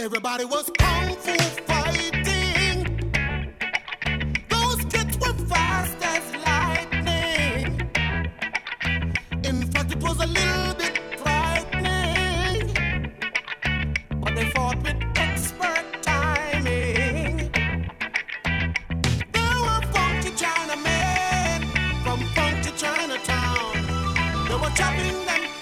Everybody was kung fu fighting. Those kids were fast as lightning. In fact, it was a little bit frightening. But they fought with expert timing. There were funky Chinamen from funky Chinatown. They were chopping them